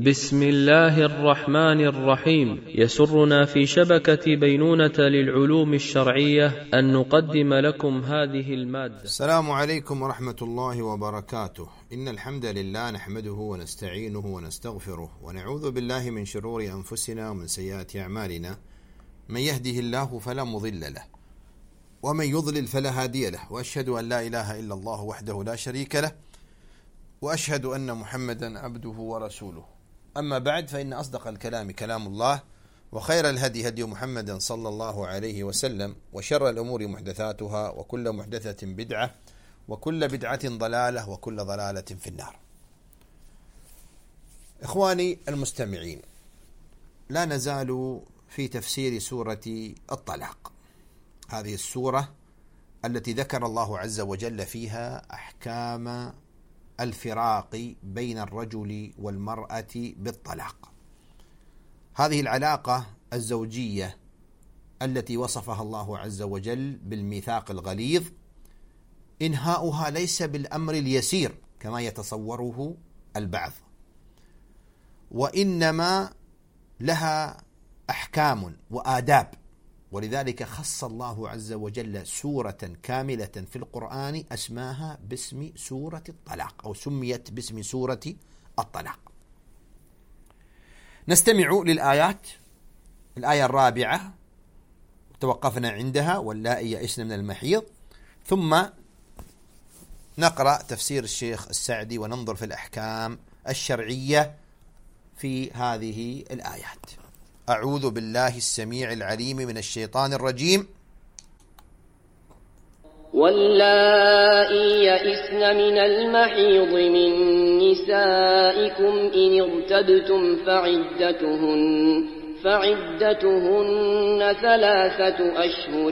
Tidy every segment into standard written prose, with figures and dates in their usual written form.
بسم الله الرحمن الرحيم. يسرنا في شبكة بينونة للعلوم الشرعية أن نقدم لكم هذه المادة. السلام عليكم ورحمة الله وبركاته. إن الحمد لله نحمده ونستعينه ونستغفره ونعوذ بالله من شرور أنفسنا ومن سيئات أعمالنا. من يهده الله فلا مضل له ومن يضلل فلا هادي له، وأشهد أن لا إله إلا الله وحده لا شريك له، وأشهد أن محمدا عبده ورسوله. أما بعد، فإن أصدق الكلام كلام الله، وخير الهدي هدي محمد صلى الله عليه وسلم، وشر الأمور محدثاتها، وكل محدثة بدعة، وكل بدعة ضلالة، وكل ضلالة في النار. إخواني المستمعين، لا نزال في تفسير سورة الطلاق، هذه السورة التي ذكر الله عز وجل فيها أحكام الفراق بين الرجل والمرأة بالطلاق. هذه العلاقة الزوجية التي وصفها الله عز وجل بالميثاق الغليظ، إنهاؤها ليس بالأمر اليسير كما يتصوره البعض، وإنما لها أحكام وآداب، ولذلك خص الله عز وجل سورة كاملة في القرآن أسماها باسم سورة الطلاق، أو سميت باسم سورة الطلاق. نستمع للآيات. الآية الرابعة توقفنا عندها: واللائي يئسن من المحيض، ثم نقرأ تفسير الشيخ السعدي وننظر في الأحكام الشرعية في هذه الآيات. أعوذ بالله السميع العليم من الشيطان الرجيم. واللائي يئسن من المحيض من نسائكم إن ارتبتم فعدتهن 3 أشهر،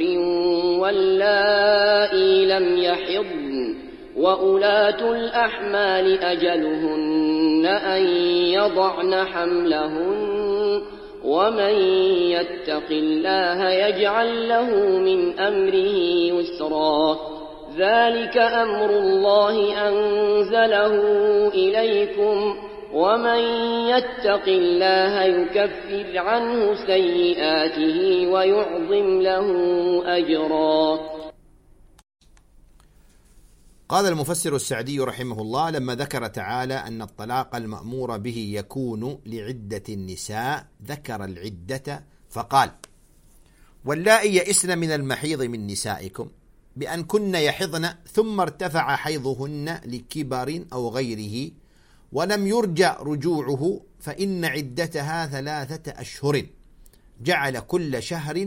واللائي لم يحضن، وأولاة الأحمال أجلهن أن يضعن حملهن، ومن يتق الله يجعل له من أمره يسرا. ذلك أمر الله أنزله إليكم، ومن يتق الله يكفر عنه سيئاته ويعظم له أجرا. قال المفسر السعدي رحمه الله: لما ذكر تعالى أن الطلاق المأمور به يكون لعدة النساء، ذكر العدة فقال: واللائي يئسن من المحيض من نسائكم بأن كن يحضن ثم ارتفع حيضهن لكبر أو غيره ولم يرجى رجوعه، فإن عدتها 3 أشهر، جعل كل شهر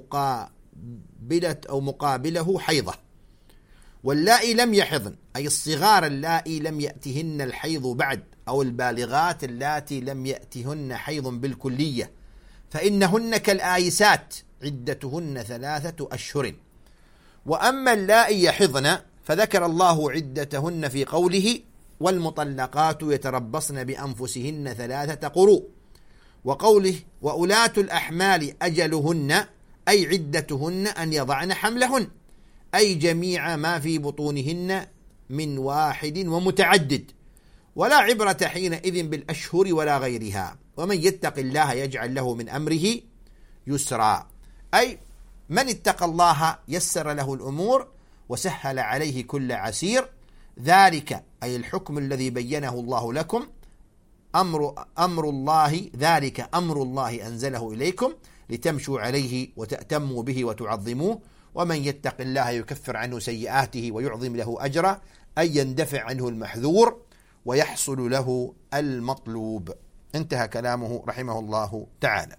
مقابله حيضة. واللائي لم يحضن، أي الصغار اللائي لم يأتهن الحيض بعد، أو البالغات اللاتي لم يأتهن حيض بالكلية، فإنهن كالآيسات عدتهن 3 أشهر. وأما اللائي يحضن فذكر الله عدتهن في قوله: والمطلقات يتربصن بأنفسهن 3 قروء، وقوله: وأولاة الأحمال أجلهن، أي عدتهن أن يضعن حملهن، أي جميع ما في بطونهن من واحد ومتعدد، ولا عبرة حينئذ بالأشهر ولا غيرها. ومن يتق الله يجعل له من أمره يسرا، أي من اتقى الله يسر له الأمور وسهل عليه كل عسير. ذلك أي الحكم الذي بينه الله لكم، أمر الله، ذلك أمر الله أنزله إليكم لتمشوا عليه وتأتموا به وتعظموه. ومن يتق الله يكفر عنه سيئاته ويعظم له أجرا، أي يندفع عنه المحذور ويحصل له المطلوب. انتهى كلامه رحمه الله تعالى.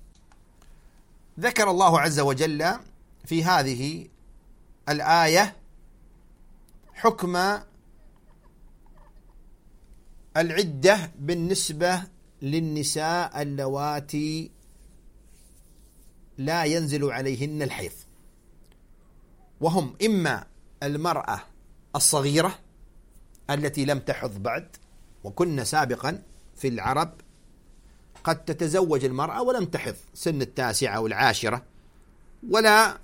ذكر الله عز وجل في هذه الآية حكم العدة بالنسبة للنساء اللواتي لا ينزل عليهن الحيض، وهم إما المرأة الصغيرة التي لم تحض بعد، وكنا سابقا في العرب قد تتزوج المرأة ولم تحض، سن 9 أو 10، ولا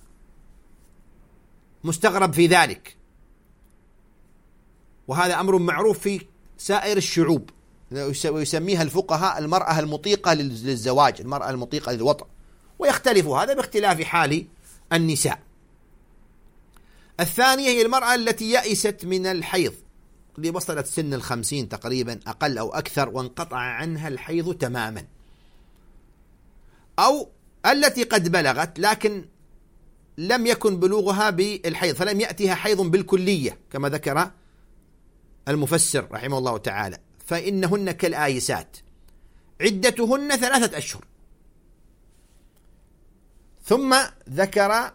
مستغرب في ذلك، وهذا أمر معروف في سائر الشعوب. ويسميها الفقهاء المرأة المطيقة للزواج، المرأة المطيقة للوطء، ويختلف هذا باختلاف حال النساء. الثانية هي المرأة التي يئست من الحيض، اللي وصلت سن 50 تقريبا أقل أو أكثر وانقطع عنها الحيض تماما، أو التي قد بلغت لكن لم يكن بلوغها بالحيض فلم يأتها حيض بالكلية كما ذكر المفسر رحمه الله تعالى، فإنهن كالآيسات عدتهن 3 أشهر. ثم ذكر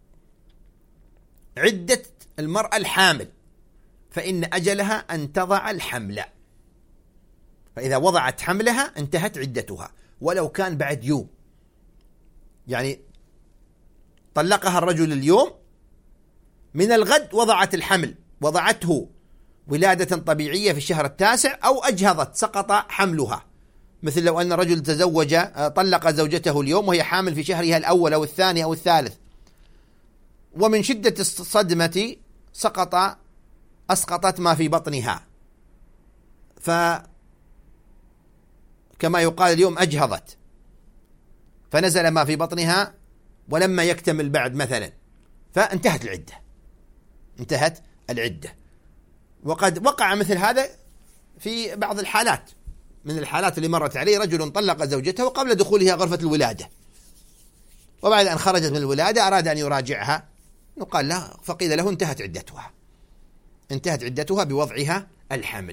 عدة المرأة الحامل، فإن أجلها أن تضع الحمل، فإذا وضعت حملها انتهت عدتها ولو كان بعد يوم. يعني طلقها الرجل اليوم، من الغد وضعت الحمل، وضعته ولادة طبيعية في الشهر 9 أو أجهضت سقط حملها، مثل لو أن رجل تزوج طلق زوجته اليوم وهي حامل في شهرها الأول أو الثاني أو الثالث، ومن شدة الصدمة أسقطت ما في بطنها، فكما يقال اليوم أجهضت، فنزل ما في بطنها ولما يكتمل بعد مثلا، فانتهت العدة، انتهت العدة. وقد وقع مثل هذا في بعض الحالات، من الحالات اللي مرت عليه رجل طلق زوجته قبل دخولها غرفة الولادة، وبعد أن خرجت من الولادة أراد أن يراجعها، قال لا، فقيل له انتهت عدتها، انتهت عدتها بوضعها الحمل.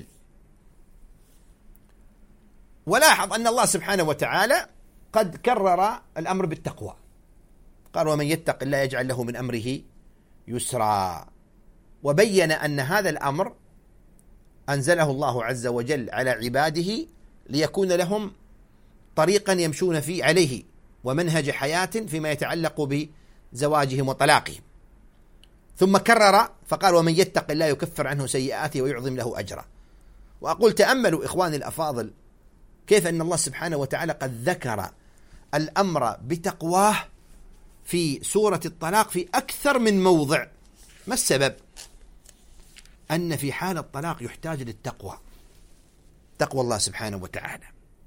ولاحظ أن الله سبحانه وتعالى قد كرر الأمر بالتقوى، قال ومن يتق الله يجعل له من أمره يسرا، وبين أن هذا الأمر أنزله الله عز وجل على عباده ليكون لهم طريقا يمشون فيه عليه ومنهج حياة فيما يتعلق بزواجهم وطلاقهم. ثم كرر فقال ومن يتق الله يكفر عنه سيئاته ويعظم له أجرا. وأقول تأملوا إخواني الأفاضل كيف أن الله سبحانه وتعالى قد ذكر الأمر بتقواه في سورة الطلاق في أكثر من موضع. ما السبب؟ أن في حال الطلاق يحتاج للتقوى، تقوى الله سبحانه وتعالى.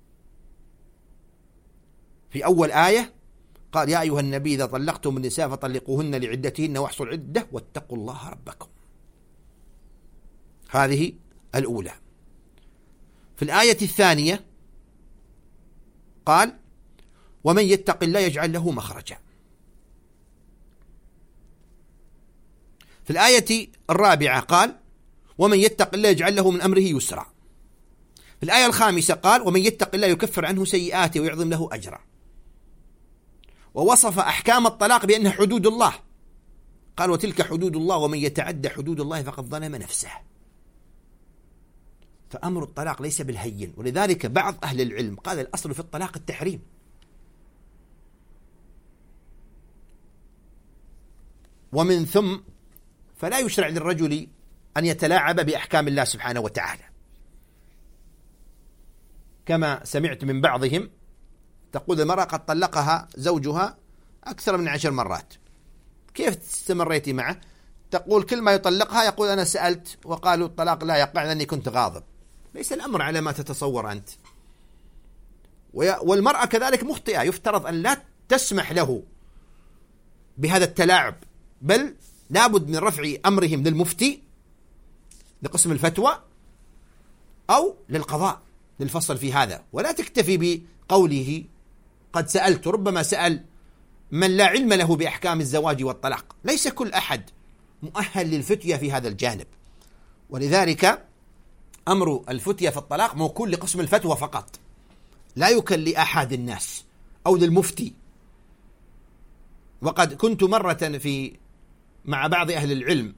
في أول آية قال يا أيها النبي إذا طلقتم النساء فطلقوهن لعدتهن واحصوا العدة واتقوا الله ربكم، هذه الأولى. في الآية الثانية قال ومن يتق الله يجعل له مخرجا. في الآية الرابعة قال ومن يتق الله يجعل له من أمره يسرا. في الآية الخامسة قال ومن يتق الله يكفر عنه سيئاته ويعظم له أجرا. ووصف أحكام الطلاق بأنها حدود الله، قال وتلك حدود الله ومن يتعدى حدود الله فقد ظلم نفسه. فأمر الطلاق ليس بالهين، ولذلك بعض أهل العلم قال الأصل في الطلاق التحريم، ومن ثم فلا يشرع للرجل أن يتلاعب بأحكام الله سبحانه وتعالى، كما سمعت من بعضهم تقول المرأة قد طلقها زوجها أكثر من 10 مرات، كيف استمريتي معه؟ تقول كل ما يطلقها يقول أنا سألت وقالوا الطلاق لا يقع لأني كنت غاضب. ليس الأمر على ما تتصور أنت. والمرأة كذلك مخطئة، يفترض أن لا تسمح له بهذا التلاعب، بل لابد من رفع أمرهم للمفتي لقسم الفتوى أو للقضاء للفصل في هذا، ولا تكتفي بقوله قد سألت. ربما سأل من لا علم له بأحكام الزواج والطلاق، ليس كل أحد مؤهل للفتية في هذا الجانب، ولذلك أمر الفتية في الطلاق موكول لقسم الفتوى فقط، لا يكل لأحد الناس أو للمفتي. وقد كنت مرة مع بعض أهل العلم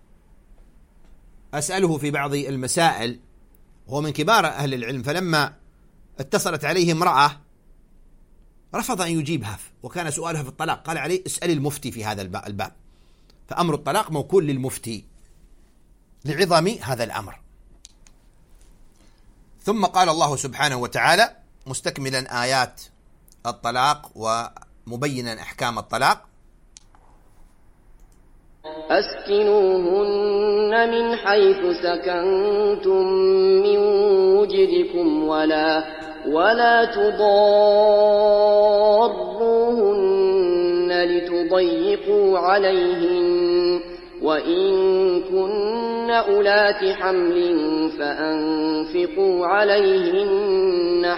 أسأله في بعض المسائل، هو من كبار أهل العلم، فلما اتصلت عليه امرأة رفض أن يجيبها، وكان سؤالها في الطلاق، قال عليه اسأل المفتي في هذا الباب. فأمر الطلاق موكول للمفتي لعظم هذا الأمر. ثم قال الله سبحانه وتعالى مستكملا آيات الطلاق ومبينا أحكام الطلاق أسكنوهن من حيث سكنتم من وجدكم ولا تضاروهن لتضيقوا عليهن، وإن كن أولات حمل فأنفقوا عليهن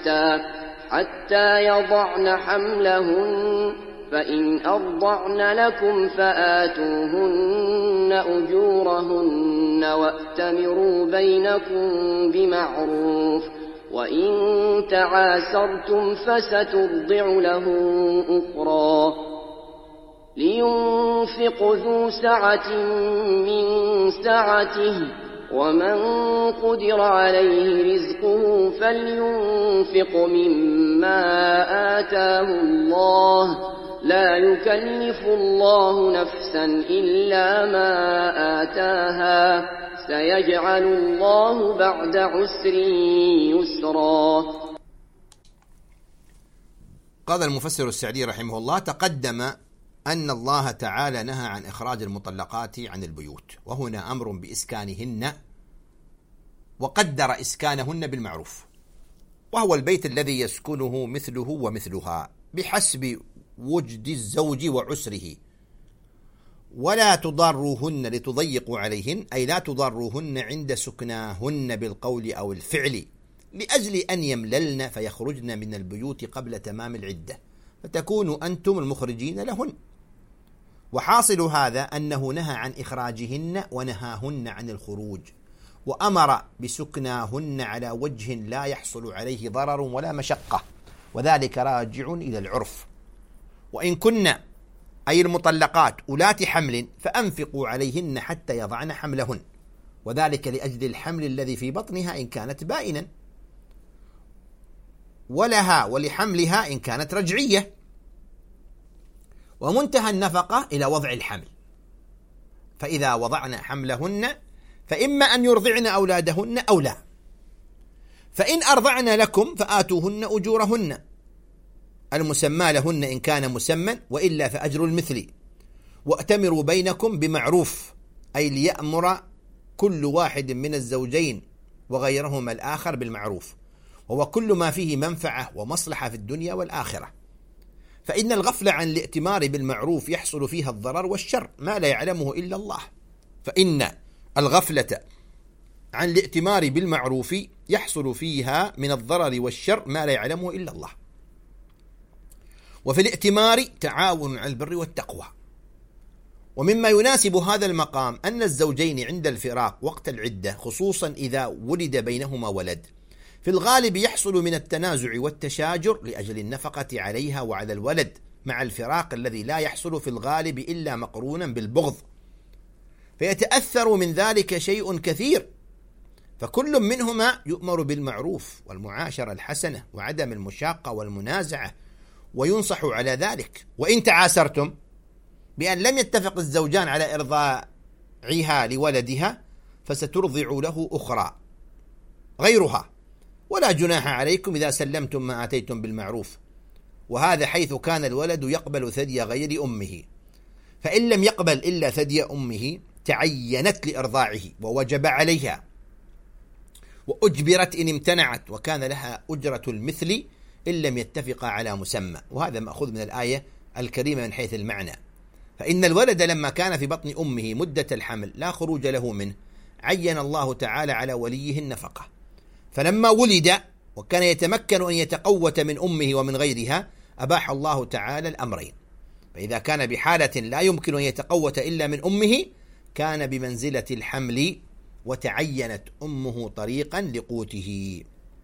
حتى يضعن حملهن، فإن أرضعن لكم فآتوهن أجورهن وأتمروا بينكم بمعروف، وإن تعاسرتم فسترضع له أخرى. لينفق ذو سعة من سعته، ومن قدر عليه رزقه فلينفق مما آتاه الله، لا يكلف الله نفسا إلا ما آتاها، سيجعل الله بعد عسر يسرا. قال المفسر السعدي رحمه الله: تقدم أن الله تعالى نهى عن إخراج المطلقات عن البيوت، وهنا أمر بإسكانهن، وقدر إسكانهن بالمعروف، وهو البيت الذي يسكنه مثله ومثلها بحسب وجد الزوج وعسره، ولا تضاروهن لتضيقوا عليهن، أي لا تضاروهن عند سكناهن بالقول أو الفعل، لأجل أن يمللن فيخرجن من البيوت قبل تمام العدة، فتكونوا أنتم المخرجين لهن. وحاصل هذا أنه نهى عن إخراجهن ونهاهن عن الخروج، وأمر بسكناهن على وجه لا يحصل عليه ضرر ولا مشقة، وذلك راجع إلى العرف. وإن كن أي المطلقات أولات حمل فأنفقوا عليهن حتى يضعن حملهن، وذلك لأجل الحمل الذي في بطنها إن كانت بائنا، ولها ولحملها إن كانت رجعية. ومنتهى النفقة إلى وضع الحمل، فإذا وضعن حملهن فإما أن يرضعن أولادهن أو لا، فإن أرضعن لكم فآتوهن أجورهن المسمى لهن إن كان مسمى، وإلا فأجر المثل، وأتمروا بينكم بمعروف، أي ليأمر كل واحد من الزوجين وغيرهما الآخر بالمعروف، وهو كل ما فيه منفعة ومصلحة في الدنيا والآخرة. فإن الغفلة عن الائتمار بالمعروف يحصل فيها الضرر والشر ما لا يعلمه إلا الله، فإن الغفلة عن الائتمار بالمعروف يحصل فيها من الضرر والشر ما لا يعلمه إلا الله. وفي الائتمار تعاون على البر والتقوى. ومما يناسب هذا المقام أن الزوجين عند الفراق وقت العدة، خصوصا إذا ولد بينهما ولد، في الغالب يحصل من التنازع والتشاجر لأجل النفقة عليها وعلى الولد، مع الفراق الذي لا يحصل في الغالب إلا مقرونا بالبغض، فيتأثر من ذلك شيء كثير، فكل منهما يؤمر بالمعروف والمعاشرة الحسنة وعدم المشاقة والمنازعة، وينصح على ذلك. وإن تعاسرتم بأن لم يتفق الزوجان على إرضاعها لولدها فسترضع له أخرى غيرها، ولا جناح عليكم إذا سلمتم ما آتيتم بالمعروف، وهذا حيث كان الولد يقبل ثدي غير أمه، فإن لم يقبل إلا ثدي أمه تعينت لإرضاعه ووجب عليها، وأجبرت إن امتنعت، وكان لها أجرة المثل إن لم يتفقا على مسمى. وهذا مأخوذ من الآية الكريمة من حيث المعنى. فإن الولد لما كان في بطن أمه مدة الحمل لا خروج له منه، عين الله تعالى على وليه النفقة، فلما ولد وكان يتمكن أن يتقوت من أمه ومن غيرها أباح الله تعالى الأمرين. فإذا كان بحالة لا يمكن أن يتقوت إلا من أمه كان بمنزلة الحمل، وتعينت أمه طريقا لقوته.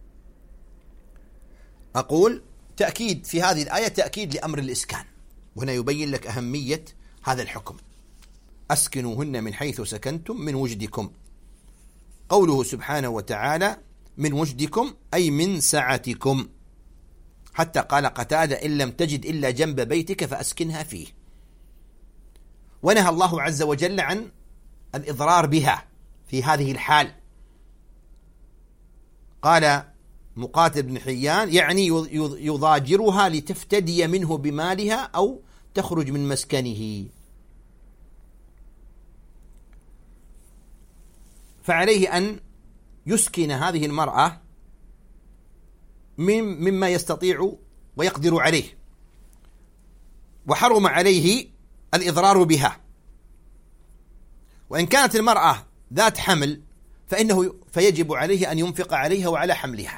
أقول تأكيد في هذه الآية، تأكيد لأمر الإسكان، وهنا يبين لك أهمية هذا الحكم: أسكنوهن من حيث سكنتم من وجدكم. قوله سبحانه وتعالى من وجدكم أي من سعتكم، حتى قال قتادة إن لم تجد إلا جنب بيتك فأسكنها فيه. ونهى الله عز وجل عن الإضرار بها في هذه الحال. قال مقاتل بن حيان يعني يضاجرها لتفتدي منه بمالها أو تخرج من مسكنه، فعليه أن يسكن هذه المرأة مما يستطيع ويقدر عليه، وحرم عليه الإضرار بها. وإن كانت المرأة ذات حمل فيجب عليه أن ينفق عليها وعلى حملها.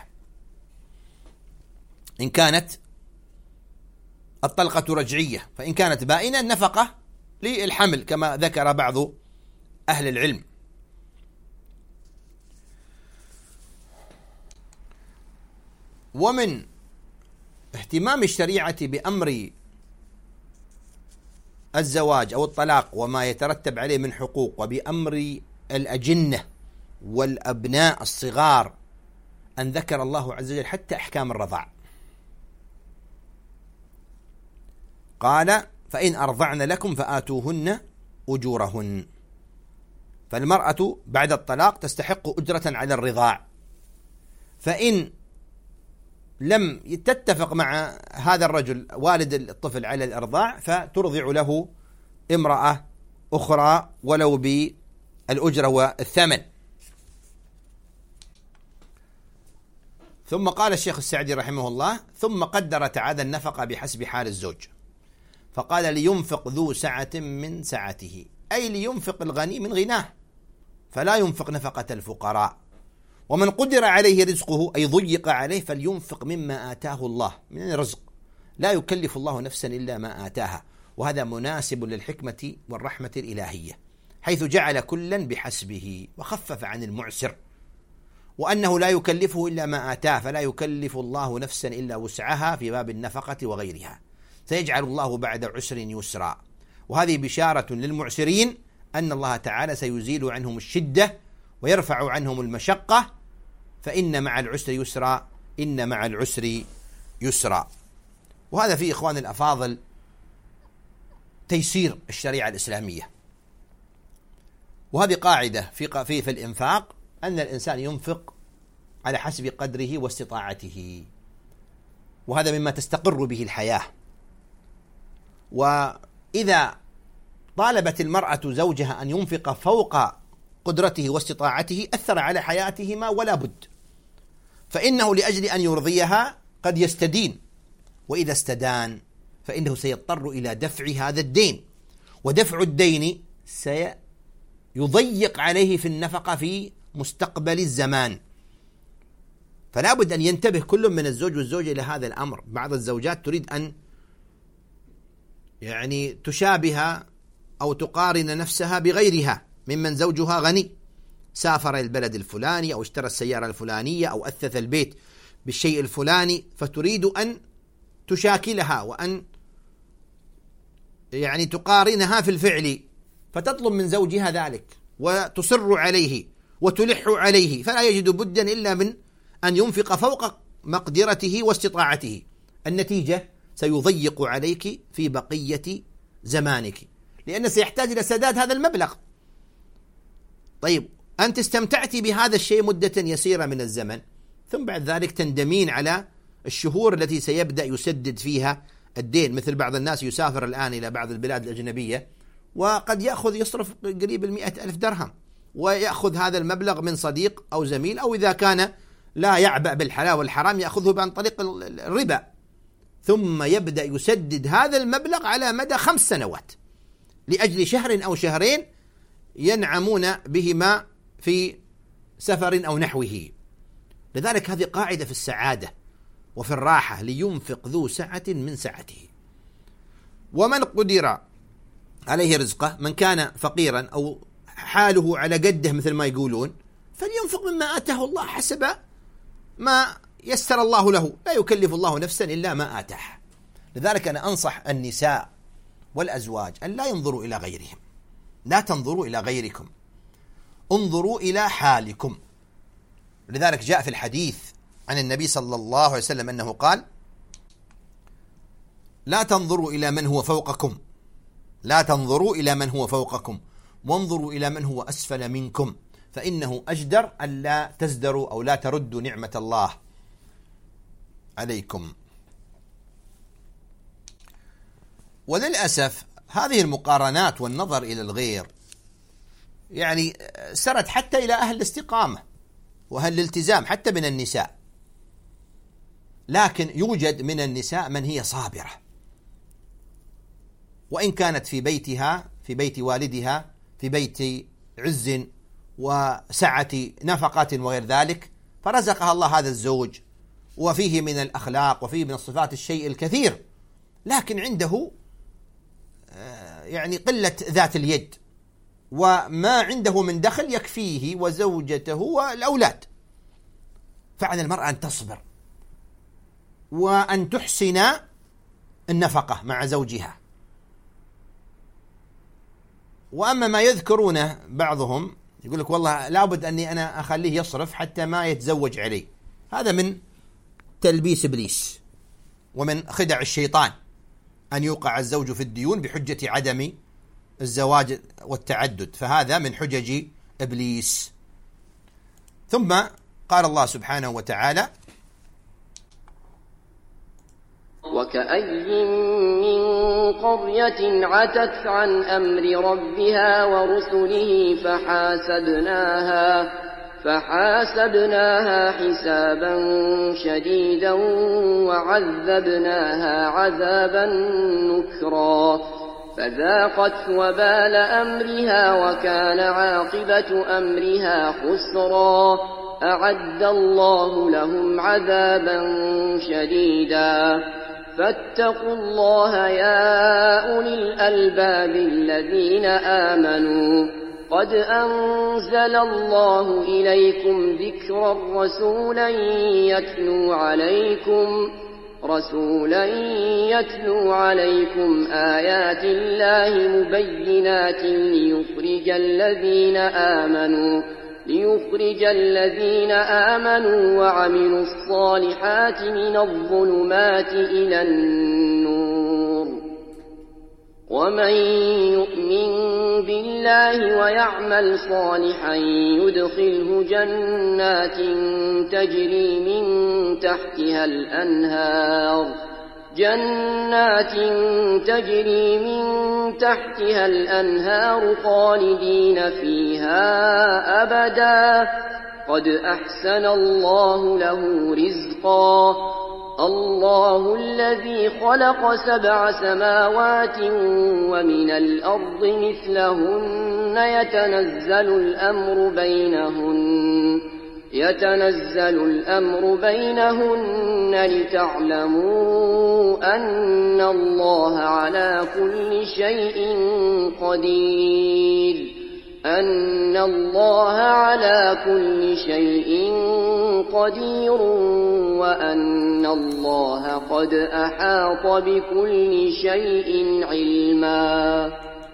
إن كانت الطلقة رجعية، فإن كانت بائنة النفقة للحمل كما ذكر بعض أهل العلم. ومن اهتمام الشريعة بأمر الزواج أو الطلاق وما يترتب عليه من حقوق، وبأمر الأجنة والأبناء الصغار، أن ذكر الله عز وجل حتى أحكام الرضاع. قال: فإن أرضعن لكم فآتوهن أجورهن. فالمرأة بعد الطلاق تستحق أجرة على الرضاع، فإن لم تتفق مع هذا الرجل والد الطفل على الإرضاع فترضع له امرأة أخرى ولو بالأجرة والثمن. ثم قال الشيخ السعدي رحمه الله: ثم قدر تعالى النفقة بحسب حال الزوج، فقال: لينفق ذو سعة من سعته، أي لينفق الغني من غناه، فلا ينفق نفقة الفقراء. ومن قدر عليه رزقه أي ضيق عليه فلينفق مما آتاه الله من الرزق، لا يكلف الله نفسا إلا ما آتاها. وهذا مناسب للحكمة والرحمة الإلهية، حيث جعل كلا بحسبه وخفف عن المعسر، وأنه لا يكلفه إلا ما آتاه، فلا يكلف الله نفسا إلا وسعها في باب النفقة وغيرها، سيجعل الله بعد عسر يسرا. وهذه بشارة للمعسرين أن الله تعالى سيزيل عنهم الشدة ويرفع عنهم المشقة، فإن مع العسر يسرا، إن مع العسر يسرا. وهذا فيه إخوان الأفاضل تيسير الشريعة الإسلامية. وهذه قاعدة في الإنفاق، أن الإنسان ينفق على حسب قدره واستطاعته، وهذا مما تستقر به الحياة. وإذا طالبت المرأة زوجها أن ينفق فوق قدرته واستطاعته أثر على حياتهما ولا بد، فإنه لأجل أن يرضيها قد يستدين، وإذا استدان فإنه سيضطر إلى دفع هذا الدين، ودفع الدين سيضيق عليه في النفقة في مستقبل الزمان. فلا بد أن ينتبه كل من الزوج والزوجة إلى هذا الأمر. بعض الزوجات تريد أن تشابه أو تقارن نفسها بغيرها ممن زوجها غني، سافر البلد الفلاني أو اشترى السيارة الفلانية أو أثث البيت بالشيء الفلاني، فتريد أن تشاكلها وأن تقارنها في الفعل، فتطلب من زوجها ذلك وتصر عليه وتلح عليه، فلا يجد بدا إلا من أن ينفق فوق مقدرته واستطاعته. النتيجة سيضيق عليك في بقية زمانك، لأنه سيحتاج إلى سداد هذا المبلغ. طيب، أنت استمتعت بهذا الشيء مدة يسيرة من الزمن، ثم بعد ذلك تندمين على الشهور التي سيبدأ يسدد فيها الدين. مثل بعض الناس يسافر الآن إلى بعض البلاد الأجنبية وقد يصرف قريب 100,000 درهم، ويأخذ هذا المبلغ من صديق أو زميل، أو إذا كان لا يعبأ بالحلال والحرام يأخذه عن طريق الربا، ثم يبدأ يسدد هذا المبلغ على مدى 5 سنوات لأجل شهر أو شهرين ينعمون بهما في سفر أو نحوه. لذلك هذه قاعدة في السعادة وفي الراحة: لينفق ذو سعة من سعته. ومن قدر عليه رزقه، من كان فقيرا أو حاله على قده مثل ما يقولون، فلينفق مما آتاه الله حسب ما يسر الله له، لا يكلف الله نفسا إلا ما آتاها. لذلك أنا أنصح النساء والأزواج أن لا ينظروا إلى غيرهم، لا تنظروا إلى غيركم، انظروا إلى حالكم. لذلك جاء في الحديث عن النبي صلى الله عليه وسلم أنه قال: لا تنظروا إلى من هو فوقكم، لا تنظروا إلى من هو فوقكم، وانظروا إلى من هو أسفل منكم، فإنه أجدر أن لا تزدروا أو لا تردوا نعمة الله عليكم. وللأسف هذه المقارنات والنظر إلى الغير سرت حتى إلى أهل الاستقامة. الالتزام حتى من النساء، لكن يوجد من النساء من هي صابرة، وإن كانت في بيتها، في بيت والدها، في بيت عز وسعة نفقة وغير ذلك، فرزقها الله هذا الزوج وفيه من الأخلاق وفيه من الصفات الشيء الكثير، لكن عنده يعني قلة ذات اليد، وما عنده من دخل يكفيه وزوجته والأولاد. فعلى المرأة أن تصبر وأن تحسن النفقة مع زوجها. وأما ما يذكرونه بعضهم يقول لك والله لابد أني أنا أخليه يصرف حتى ما يتزوج علي، هذا من تلبيس إبليس ومن خدع الشيطان، أن يوقع الزوج في الديون بحجة عدم الزواج والتعدد، فهذا من حجج إبليس. ثم قال الله سبحانه وتعالى: وكأي من قرية عتت عن أمر ربها ورسله فحاسبناها حسابا شديدا وعذبناها عذابا نكرا فذاقت وبال أمرها وكان عاقبة أمرها خسرا أعد الله لهم عذابا شديدا فاتقوا الله يا أولي الألباب الذين آمنوا قد أنزل الله إليكم ذكرا رسولا يتلو عليكم آيات الله مبينات ليخرج الذين آمنوا وعملوا الصالحات من الظلمات إلى النور ومن يؤمن بالله ويعمل صالحا يدخله جنات تجري من تحتها الأنهار خالدين فيها أبدا قد أحسن الله له رزقا الله الذي خلق 7 سماوات ومن الأرض مثلهن يتنزل الأمر بينهن لتعلموا أن الله على كل شيء قدير وأن الله قد أحاط بكل شيء علما.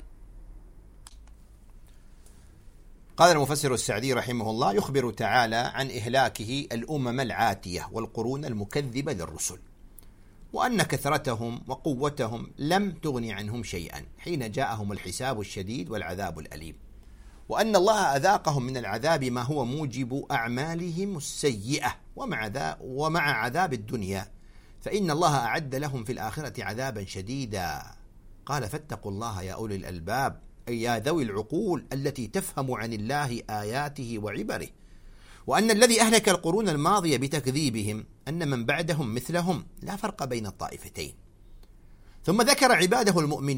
قال المفسر السعدي رحمه الله: يخبر تعالى عن إهلاكه الأمم العاتية والقرون المكذبة للرسل، وأن كثرتهم وقوتهم لم تغن عنهم شيئا حين جاءهم الحساب الشديد والعذاب الأليم، وأن الله أذاقهم من العذاب ما هو موجب أعمالهم السيئة ومع عذاب الدنيا، فإن الله أعد لهم في الآخرة عذابا شديدا. قال: فاتقوا الله يا أولي الألباب، أي يا ذوي العقول التي تفهم عن الله آياته وعبره، وأن الذي أهلك القرون الماضية بتكذيبهم أن من بعدهم مثلهم، لا فرق بين الطائفتين. ثم ذكر عباده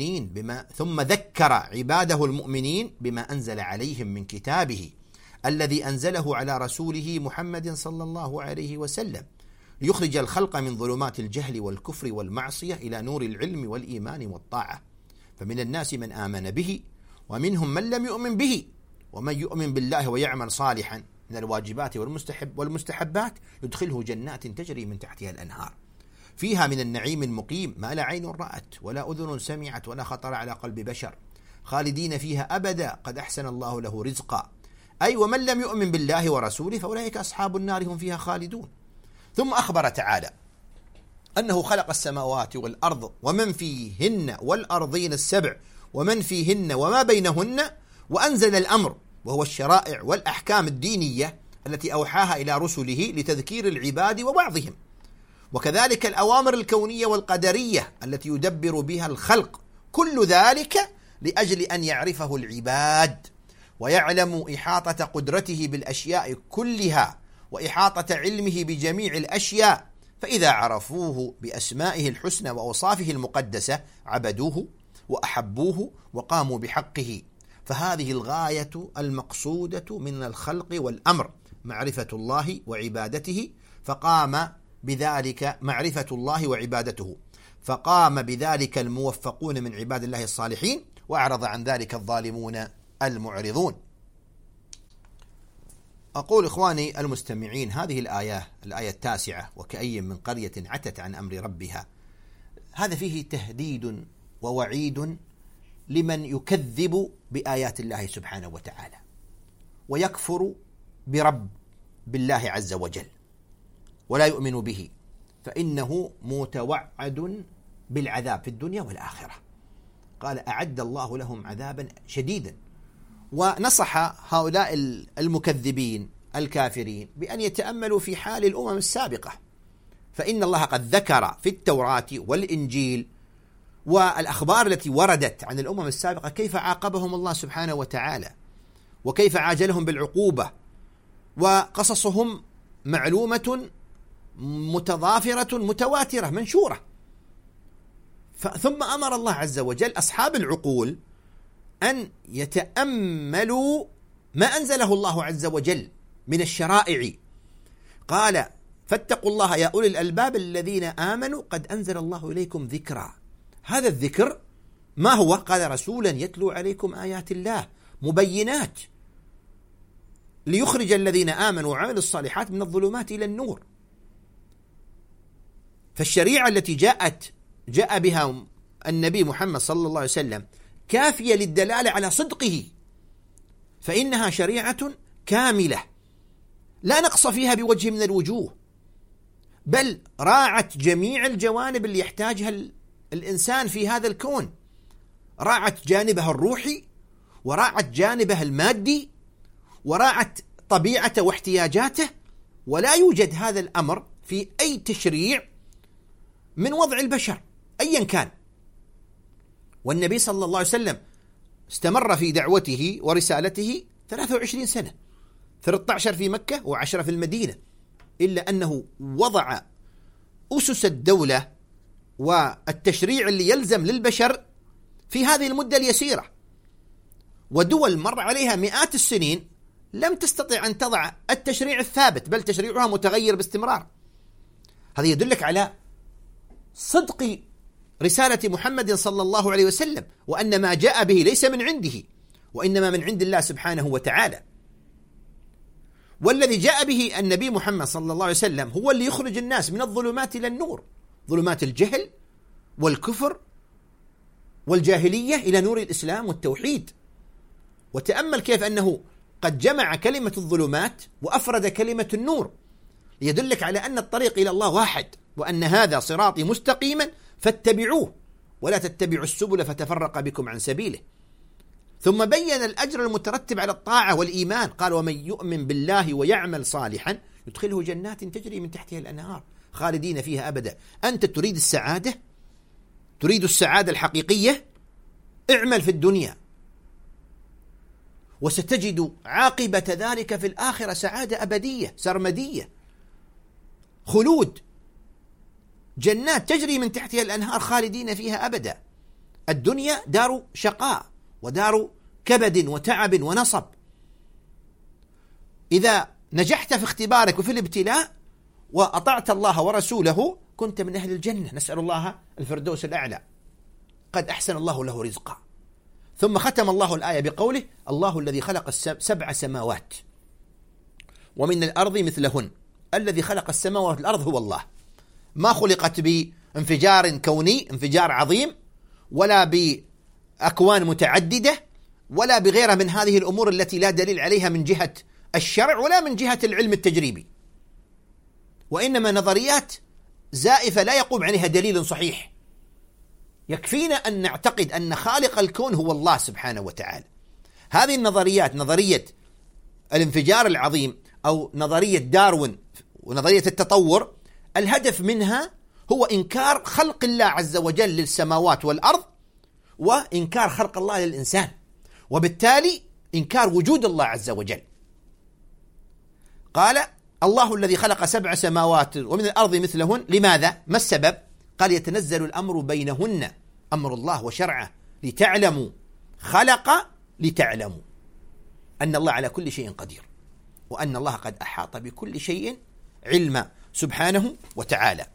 المؤمنين بما أنزل عليهم من كتابه الذي أنزله على رسوله محمد صلى الله عليه وسلم، ليخرج الخلق من ظلمات الجهل والكفر والمعصية إلى نور العلم والإيمان والطاعة. فمن الناس من آمن به ومنهم من لم يؤمن به، ومن يؤمن بالله ويعمل صالحا من الواجبات والمستحبات يدخله جنات تجري من تحتها الأنهار فيها من النعيم المقيم ما لا عين رأت ولا أذن سمعت ولا خطر على قلب بشر، خالدين فيها أبدا قد أحسن الله له رزقا. أي ومن لم يؤمن بالله ورسوله فأولئك أصحاب النار هم فيها خالدون. ثم أخبر تعالى أنه خلق السماوات والأرض ومن فيهن والأرضين السبع ومن فيهن وما بينهن، وأنزل الأمر وهو الشرائع والأحكام الدينية التي أوحاها إلى رسله لتذكير العباد ووعظهم، وكذلك الأوامر الكونية والقدرية التي يدبر بها الخلق، كل ذلك لأجل أن يعرفه العباد ويعلموا إحاطة قدرته بالأشياء كلها وإحاطة علمه بجميع الأشياء، فإذا عرفوه بأسمائه الحسنى وأوصافه المقدسة عبدوه وأحبوه وقاموا بحقه. فهذه الغاية المقصودة من الخلق والأمر، معرفة الله وعبادته، فقام بذلك معرفة الله وعبادته، فقام بذلك الموفقون من عباد الله الصالحين، وأعرض عن ذلك الظالمون المعرضون. أقول إخواني المستمعين، هذه الآية 9: وكأي من قرية عتت عن أمر ربها، هذا فيه تهديد ووعيد لمن يكذب بآيات الله سبحانه وتعالى ويكفر بالله عز وجل ولا يؤمن به، فإنه متوعد بالعذاب في الدنيا والآخرة. قال: أعد الله لهم عذابا شديدا. ونصح هؤلاء المكذبين الكافرين بأن يتأملوا في حال الأمم السابقة، فإن الله قد ذكر في التوراة والإنجيل والأخبار التي وردت عن الأمم السابقة كيف عاقبهم الله سبحانه وتعالى، وكيف عاجلهم بالعقوبة، وقصصهم معلومة متضافرة متواترة منشورة. ثم أمر الله عز وجل أصحاب العقول أن يتأملوا ما أنزله الله عز وجل من الشرائع. قال: فاتقوا الله يا أولي الألباب الذين آمنوا قد أنزل الله إليكم ذكرا. هذا الذكر ما هو؟ قال: رسولا يتلو عليكم آيات الله مبينات ليخرج الذين آمنوا وعملوا الصالحات من الظلمات إلى النور. فالشريعة التي جاء بها النبي محمد صلى الله عليه وسلم كافية للدلالة على صدقه، فإنها شريعة كاملة لا نقص فيها بوجه من الوجوه، بل راعت جميع الجوانب اللي يحتاجها الإنسان في هذا الكون. راعت جانبه الروحي، وراعت جانبه المادي، وراعت طبيعته واحتياجاته، ولا يوجد هذا الأمر في أي تشريع من وضع البشر أيا كان. والنبي صلى الله عليه وسلم استمر في دعوته ورسالته 23 سنة، 13 في مكة و10 في المدينة، إلا أنه وضع أسس الدولة والتشريع اللي يلزم للبشر في هذه المدة اليسيرة. ودول مر عليها مئات السنين لم تستطع أن تضع التشريع الثابت، بل تشريعها متغير باستمرار. هذا يدلك على صدق رسالة محمد صلى الله عليه وسلم، وأن ما جاء به ليس من عنده، وإنما من عند الله سبحانه وتعالى. والذي جاء به النبي محمد صلى الله عليه وسلم هو اللي يخرج الناس من الظلمات إلى النور، ظلمات الجهل والكفر والجاهلية إلى نور الإسلام والتوحيد. وتأمل كيف أنه قد جمع كلمة الظلمات وأفرد كلمة النور، ليدلك على أن الطريق إلى الله واحد، وأن هذا صراطي مستقيما فاتبعوه ولا تتبعوا السبل فتفرق بكم عن سبيله. ثم بين الأجر المترتب على الطاعة والإيمان، قال: ومن يؤمن بالله ويعمل صالحا يدخله جنات تجري من تحتها الأنهار خالدين فيها أبدا. أنت تريد السعادة، تريد السعادة الحقيقية، اعمل في الدنيا وستجد عاقبة ذلك في الآخرة سعادة أبدية سرمدية، خلود، جنات تجري من تحتها الأنهار خالدين فيها أبدا. الدنيا دار شقاء ودار كبد وتعب ونصب. إذا نجحت في اختبارك وفي الابتلاء وأطعت الله ورسوله كنت من أهل الجنة، نسأل الله الفردوس الأعلى، قد أحسن الله له رزقا. ثم ختم الله الآية بقوله: الله الذي خلق 7 سماوات ومن الأرض مثلهن. الذي خلق السماوات والأرض هو الله، ما خلقت بانفجار كوني، انفجار عظيم، ولا بأكوان متعددة، ولا بغيرها من هذه الأمور التي لا دليل عليها من جهة الشرع ولا من جهة العلم التجريبي، وإنما نظريات زائفة لا يقوم عليها دليل صحيح. يكفينا أن نعتقد أن خالق الكون هو الله سبحانه وتعالى. هذه النظريات، نظرية الانفجار العظيم أو نظرية داروين ونظرية التطور، الهدف منها هو إنكار خلق الله عز وجل للسماوات والأرض، وإنكار خلق الله للإنسان، وبالتالي إنكار وجود الله عز وجل. قال الله الذي خلق 7 سماوات ومن الأرض مثلهن، لماذا؟ ما السبب؟ قال يتنزل الأمر بينهن، أمر الله وشرعه، لتعلموا، خلق لتعلموا أن الله على كل شيء قدير، وأن الله قد أحاط بكل شيء علما سبحانه وتعالى.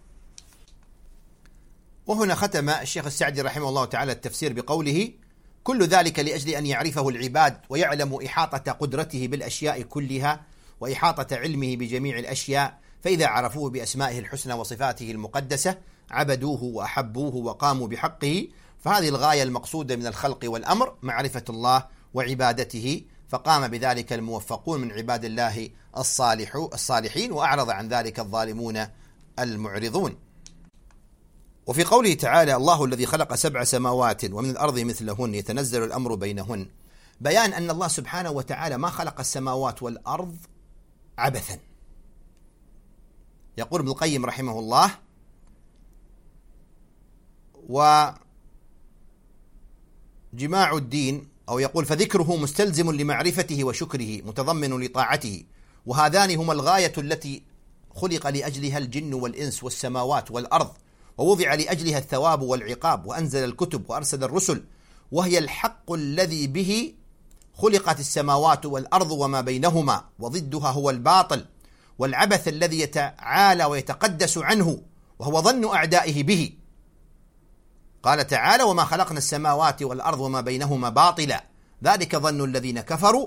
وهنا ختم الشيخ السعدي رحمه الله تعالى التفسير بقوله: كل ذلك لأجل أن يعرفه العباد ويعلموا إحاطة قدرته بالأشياء كلها وإحاطة علمه بجميع الأشياء، فإذا عرفوه بأسمائه الحسنى وصفاته المقدسة عبدوه وأحبوه وقاموا بحقه. فهذه الغاية المقصودة من الخلق والأمر، معرفة الله وعبادته، فقام بذلك الموفقون من عباد الله الصالحين، وأعرض عن ذلك الظالمون المعرضون. وفي قوله تعالى: الله الذي خلق 7 سماوات ومن الأرض مثلهن يتنزل الأمر بينهن، بيان أن الله سبحانه وتعالى ما خلق السماوات والأرض عبثا. يقول ابن القيم رحمه الله: وجماع الدين، أو يقول فذكره مستلزم لمعرفته وشكره متضمن لطاعته، وهذان هما الغاية التي خلق لأجلها الجن والإنس والسماوات والأرض، ووضع لأجلها الثواب والعقاب، وأنزل الكتب وأرسل الرسل، وهي الحق الذي به خلقت السماوات والأرض وما بينهما، وضدها هو الباطل والعبث الذي يتعالى ويتقدس عنه، وهو ظن أعدائه به. قال تعالى: وما خلقنا السماوات والأرض وما بينهما باطلا ذلك ظن الذين كفروا.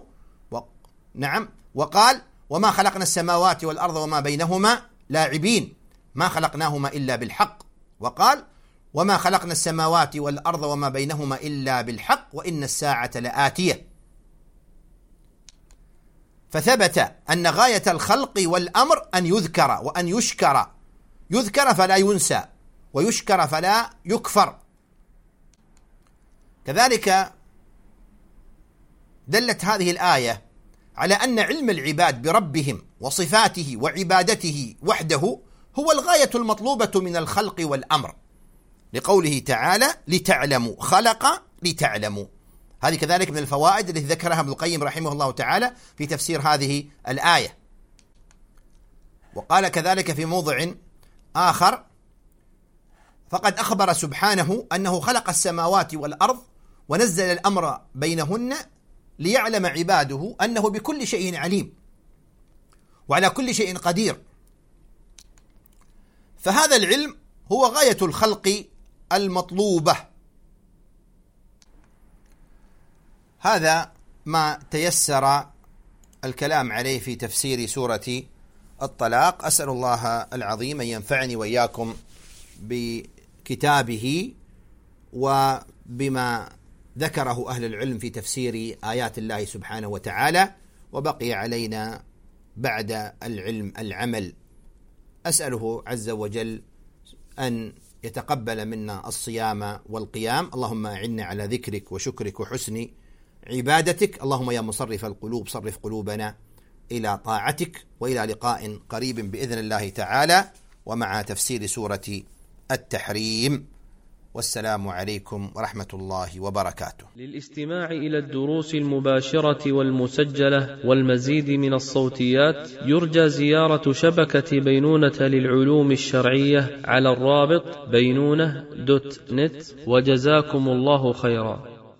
وقال: وما خلقنا السماوات والأرض وما بينهما لاعبين ما خلقناهما إلا بالحق. وقال: وما خلقنا السماوات والأرض وما بينهما إلا بالحق وإن الساعة لآتية. فثبت أن غاية الخلق والأمر أن يذكر وأن يشكر، يذكر فلا ينسى، ويشكر فلا يكفر. كذلك دلت هذه الآية على أن علم العباد بربهم وصفاته وعبادته وحده هو الغاية المطلوبة من الخلق والأمر، لقوله تعالى: لتعلموا، خلق لتعلموا. هذه كذلك من الفوائد التي ذكرها ابن القيم رحمه الله تعالى في تفسير هذه الآية. وقال كذلك في موضع آخر: فقد أخبر سبحانه أنه خلق السماوات والأرض ونزل الأمر بينهن ليعلم عباده أنه بكل شيء عليم وعلى كل شيء قدير. فهذا العلم هو غاية الخلق المطلوبة. هذا ما تيسر الكلام عليه في تفسير سورة الطلاق. أسأل الله العظيم أن ينفعني وإياكم بكتابه وبما ذكره أهل العلم في تفسير آيات الله سبحانه وتعالى، وبقي علينا بعد العلم العمل. أسأله عز وجل أن يتقبل منا الصيام والقيام. اللهم أعنا على ذكرك وشكرك وحسن عبادتك. اللهم يا مصرف القلوب صرف قلوبنا إلى طاعتك، وإلى لقاء قريب بإذن الله تعالى ومع تفسير سورة التحريم. والسلام عليكم ورحمة الله وبركاته. للاستماع إلى الدروس المباشرة والمسجلة والمزيد من الصوتيات يرجى زيارة شبكة بينونة للعلوم الشرعية على الرابط بينونة.net. وجزاكم الله خيرا.